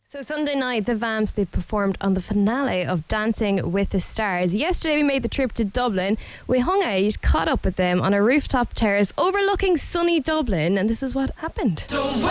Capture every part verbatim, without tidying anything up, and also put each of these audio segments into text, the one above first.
So Sunday night, the Vamps, they performed on the finale of Dancing with the Stars. Yesterday we made the trip to Dublin. We hung out, caught up with them on a rooftop terrace overlooking sunny Dublin, and this is what happened.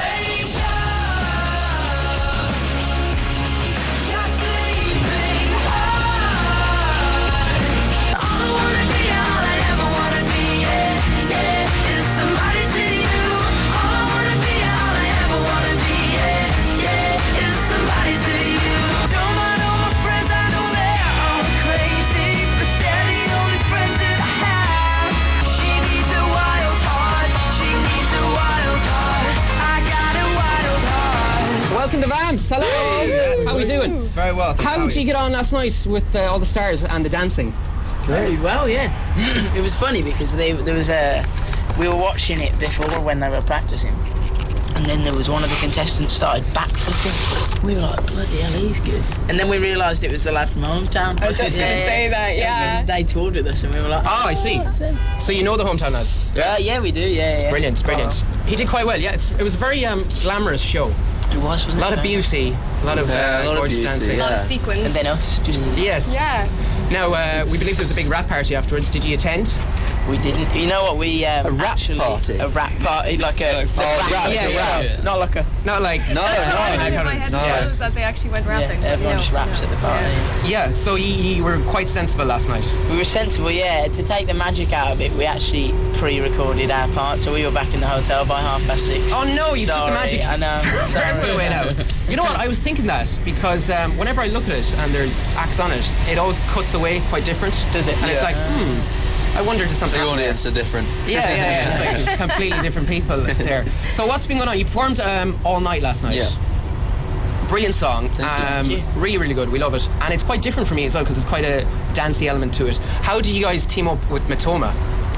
Welcome to Vamps. Hello. Hey, how are we doing? Very well. How did you get on last night with uh, all the stars and the dancing? Very well, yeah. It was funny because they, there was a. We were watching it before when they were practicing, and then there was one of the contestants started backflipping. We were like, bloody hell, he's good. And then we realised it was the lad from Hometown. I was just yeah, going to say that, yeah. And they toured with us, and we were like, oh, I see. So you know the Hometown lads? Yeah, uh, yeah, we do. Yeah, yeah. Brilliant, brilliant. Oh. He did quite well. Yeah, it's, it was a very um, glamorous show. It was, wasn't it? A lot of beauty, a lot of yeah, uh, a lot gorgeous of beauty, dancing. A lot yeah. of sequins. And then us, just yes. Yeah. Now uh, we believe there was a big rap party afterwards. Did you attend? We didn't. You know what? We um, a rap actually, party. A rap party, like a Like, oh, rap, rap, yeah, yeah, yeah. not like a. Not like No, no, I no. my head no. was that they actually went rapping. Yeah, but everyone no, just raps no. at the party. Yeah. Yeah. So you, you were quite sensible last night. We were sensible, yeah. To take the magic out of it, we actually pre-recorded our part, so we were back in the hotel by half past six. Oh no, you Sorry, took the magic I know. forever away now. You know what? I was thinking that because um, whenever I look at it and there's acts on it, it always cuts away quite different. Does it? And Yeah. it's like, hmm. I wonder does something The happen audience there. are different. Yeah, yeah, yeah. It's like completely different people there. So what's been going on? You performed um, all night last night. Yeah. Brilliant song. Um, Thank you. really, really good. We love it. And it's quite different for me as well because it's quite a dancey element to it. How did you guys team up with Matoma?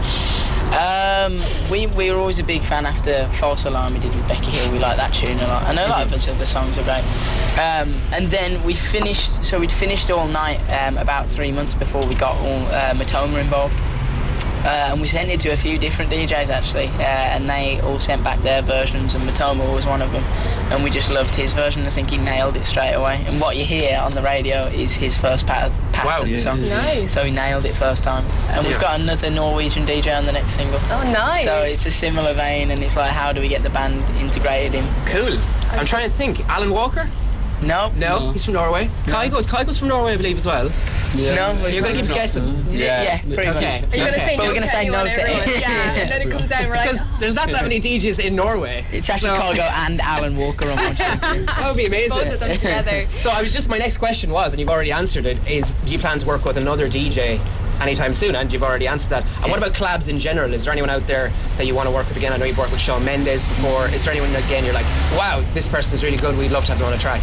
Um, we we were always a big fan after False Alarm we did with Becky Hill. We like that tune a lot. I know a lot of us the songs are great. Um, and then we finished, so we'd finished all night um, about three months before we got all uh, Matoma involved. Uh, and we sent it to a few different D Js actually, uh, and they all sent back their versions, and Matoma was one of them. And we just loved his version. I think he nailed it straight away. And what you hear on the radio is his first pa- pass Wow. of the Yeah. song. Nice. So he nailed it first time. And we've Yeah. got another Norwegian D J on the next single. Oh, nice. So it's a similar vein, and it's like, how do we get the band integrated in? Cool. I'm trying to think. Alan Walker? No, No, he's from Norway. Kygo's Kygo's from Norway, I believe, as well. Yeah. No, You're going to keep us guessing. Yeah, Yeah. pretty Okay. much. Are you going to Okay. say But no we're gonna to say anyone, no to everyone? it. Yeah, and then it comes down, we're like, Because there's not that many D Js in Norway. It's actually So- Cargo and Alan Walker on one track. That would be amazing. both of them together. So I was just, my next question was, and you've already answered it, is do you plan to work with another D J anytime soon? And you've already answered that. And what about collabs in general? Is there anyone out there that you want to work with again? I know you've worked with Shawn Mendes before. Is there anyone, again, you're like, wow, this person is really good, we'd love to have them on a track?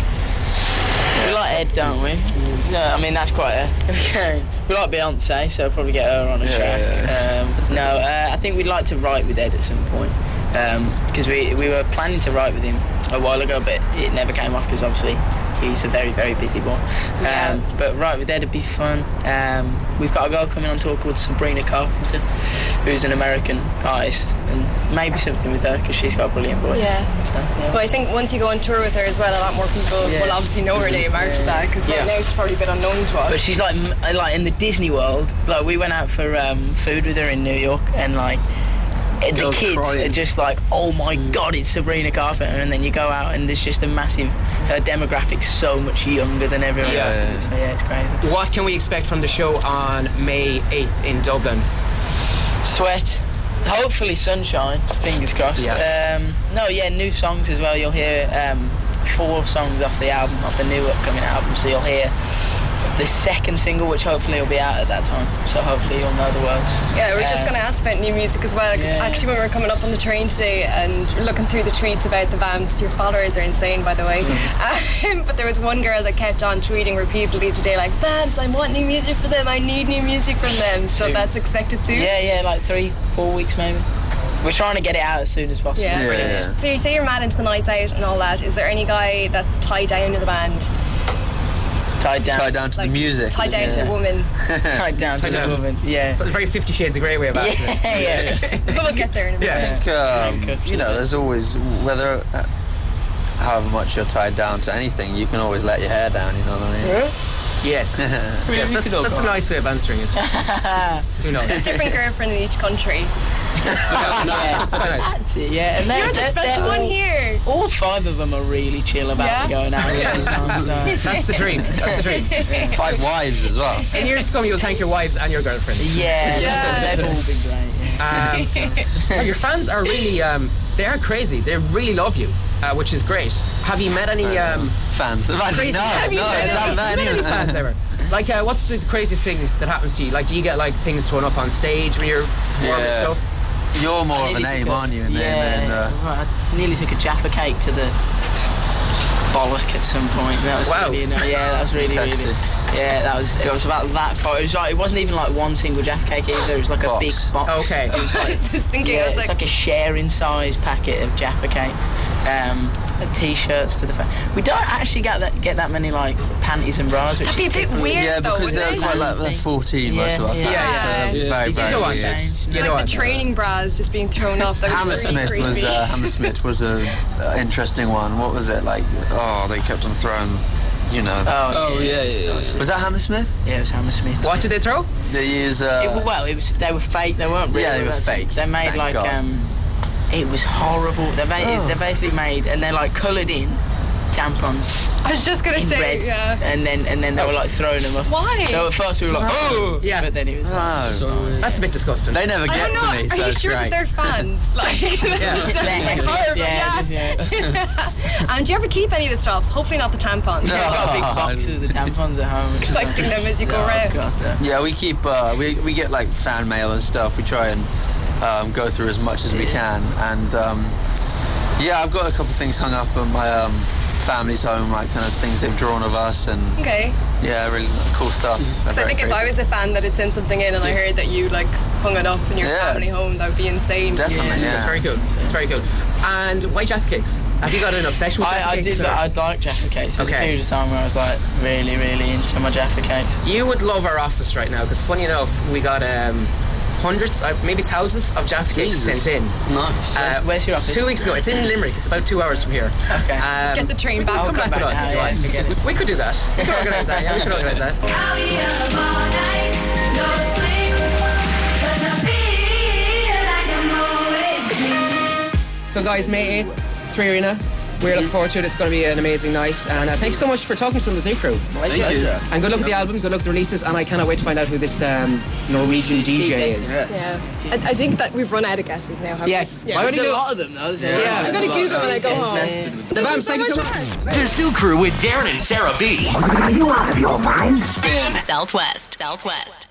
We like Ed, don't we? So, I mean, that's quite a... Okay. We like Beyonce, so I'll probably get her on a Yeah, track. yeah, Um, no, uh, I think we'd like to write with Ed at some point. Because we, we were planning to write with him a while ago, but it never came off because obviously he's a very, very busy boy. Um, Yeah. But write with Ed would be fun. Um, we've got a girl coming on tour called Sabrina Carpenter, who's an American artist, and maybe something with her because she's got a brilliant voice. Yeah. So, yeah, Well, I think once you go on tour with her as well, a lot more people Yeah. will obviously know her name after that, because right Yeah. now she's probably a bit unknown to us. But she's like, m- like in the Disney world. Like we went out for um, food with her in New York, and like the Girls kids crying. are just like, oh my god, it's Sabrina Carpenter. And then you go out, and there's just a massive. Her demographic's so much younger than everyone Yeah. else. So yeah, it's crazy. What can we expect from the show on May eighth in Dublin? Sweat. Hopefully sunshine. Fingers crossed. Yes. Um, no, yeah, new songs as well. You'll hear um, four songs off the album, off the new upcoming album. So you'll hear the second single, which hopefully will be out at that time. So hopefully you'll know the words. Yeah, we're just Um, going to ask about new music as well, because yeah. actually when we were coming up on the train today and looking through the tweets about the Vamps, your followers are insane, by the way. Um, but there was one girl that kept on tweeting repeatedly today, like, Vamps, I want new music for them, I need new music from them. So Soon. that's expected soon. Yeah, yeah, like three, four weeks maybe. We're trying to get it out as soon as possible. Yeah. Yeah, yeah. So you say you're mad into the nights out and all that. Is there any guy that's tied down to the band? Tied down. Tied down to Like, the music. Tied down yeah. to a woman. Tied down to Tied the down. woman. Yeah. So it's a very Fifty Shades of Grey way of asking it. Yeah, yeah. We'll get there in a minute. Yeah. I think, um, Yeah. you know, there's always, whether uh, however much you're tied down to anything, you can always let your hair down, you know what I mean? Yeah. Yes. Yes, that's, that's a nice way of answering it. Who knows? There's a different girlfriend in each country. Yeah, that's it, yeah. And You're the special one all, here. All five of them are really chill about Yeah? going out with these times. So. That's the dream. That's the dream. Five wives as well. In years to come, you'll thank your wives and your girlfriends. Yeah, Yeah. they've all been great. Yeah. Um, well, your fans are really, um, they are crazy. They really love you, uh, which is great. Have you met any um, Fans. Imagine, crazy no, have you no, met I any, haven't met met any anyone. fans ever? Like, uh, what's the craziest thing that happens to you? Like, do you get like things thrown up on stage when you're performing and Yeah. stuff? You're more I of a nearly name, took a- aren't you? And yeah, then, uh, right, I nearly took a Jaffa cake to the bollock at some point. That was Wow. really, yeah, that was really, really, Fantastic. yeah, that was. It was about that far. It was like it wasn't even like one single Jaffa cake either. It was like a Box. big box. Okay. It was I like, was just thinking, yeah, I was it's like, like a sharing size packet of Jaffa cakes. Um, T-shirts to the fa- we don't actually get that get that many like panties and bras, which that'd be is a bit typically- weird yeah, though, because wouldn't they're it? quite like they're fourteen most of our Yeah, fans, yeah, so they're yeah. very, You very go on, weird. then. You know like what? the training bras just being thrown up. That was really Hammersmith creepy. was uh, Hammersmith was a uh, interesting one. What was it like? Oh, they kept on throwing, you know. Oh, yeah, yeah, yeah. Was that Hammersmith? Yeah, it was Hammersmith. What did they throw? They use. Uh, It, well, it was. They were fake. They weren't real. Yeah, they were fake, They made thank like God. um. It was horrible. They made. Oh. They basically made and they like coloured in tampons I was just gonna in say, red, yeah. and then and then they were like throwing them up. Why? So at first we were like, oh, Yeah. but then it was like, no. That's a bit disgusting. They never I get don't know. to me, Are so you it's sure great. that they're fans? Like, that just sounds yeah, like horrible. yeah, Yeah. just, yeah. And do you ever keep any of the stuff? Hopefully not the tampons. No. I've got a big Oh, box of the tampons at home. which is Collecting like- them as you go Oh, around. God, yeah. Yeah, we keep uh, we we get like fan mail and stuff. We try and um, go through as much as we can, and um, yeah, I've got a couple of things hung up on my um, family's home, like kind of things they've drawn of us, and Okay. yeah, really cool stuff. They're So I very think if I creative. was a fan that had sent something in and I heard that you like hung it up in your Yeah. family home, that would be insane. Definitely, yeah. It's very cool. It's very cool. And why Jaffa cakes? Have you got an obsession with Jaffa I, I cakes? did. or- I'd like Jaffa cakes. There was Okay. a period of time where I was like really, really into my Jaffa cakes. You would love our office right now because, funny enough, we got um, hundreds, uh, maybe thousands of Jaffa cakes Jesus. sent in. Nice. Uh, Where's your office? Two weeks ago. It's in Limerick. It's about two hours from here. Okay. Um, Get the train back. I'll come come back back with us, now. if you Yeah, want. forget it. We could do that. We could organise that. Yeah, we could organise that. I'll be up all night, no sleep, 'cause I feel like I'm always dreaming. So, guys, May eighth, Three Arena. We're looking forward to it. It's going to be an amazing night. And uh, thanks so much for talking to us on the Zoo Crew. Thank you. And good luck with the album, good luck with the releases, and I cannot wait to find out who this um, Norwegian D J is. Yeah. I, I think that we've run out of guesses now, haven't Yes. we? Why would There's you a do- lot of them though. Isn't Yeah. there? I'm gonna Google when I go home. The Vamps, thank you so much. The Zoo Crew with Darren and Sarah B. Are you out of your mind? Spin. Southwest. Southwest.